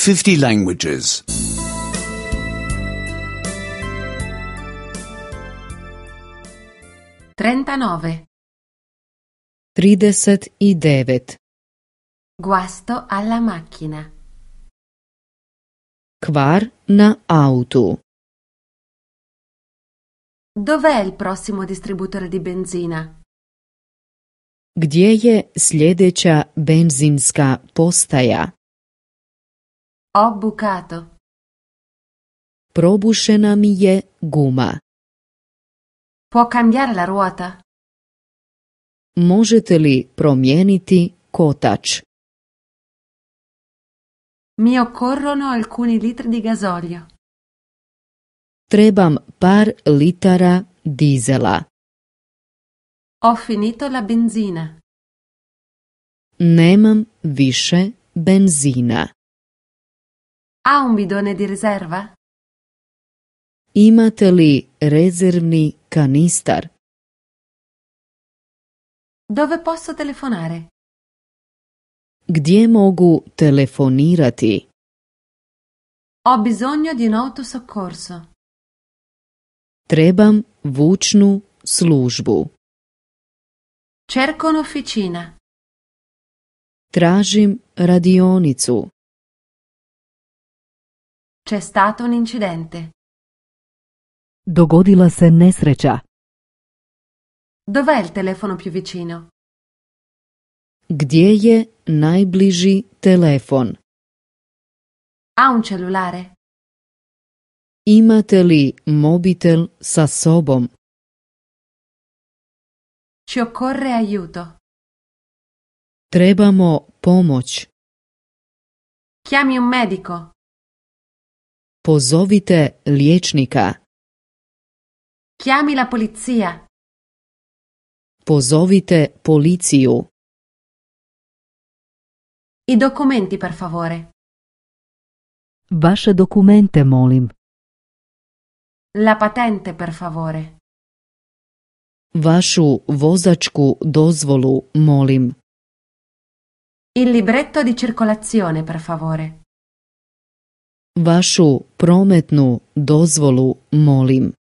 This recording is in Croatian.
50 languages. 39. 39. Guasto alla macchina. Kvar na autu. Dov'è il prossimo distributore di benzina? Gdje je sljedeća benzinska postaja? Ho bucato. Probušena mi je guma. Può cambiare la ruota? Možete li promijeniti kotač? Mi occorrono alcuni litri di gasolio. Trebam par litara dizela. Ho finito la benzina. Nemam više benzina. Ha un bidone di riserva? Imate li rezervni kanistar? Dove posso telefonare? Gdje mogu telefonirati? Ho bisogno di un autosoccorso. Trebam vučnu službu. Cerco un'officina. Tražim radionicu. C'è stato un incidente. Dogodila se nesreća. Dov'è il telefono più vicino? Gdje je najbliži telefon? Ha un cellulare? Imate li mobitel sa sobom? Ci occorre aiuto. Trebamo pomoć. Chiami un medico. Pozovite liječnika. Chiami la polizia. Pozovite policiju. I documenti, per favore. Vaše dokumente, molim. La patente, per favore. Vašu vozačku dozvolu, molim. Il libretto di circolazione, per favore. Vašu prometnu dozvolu, molim.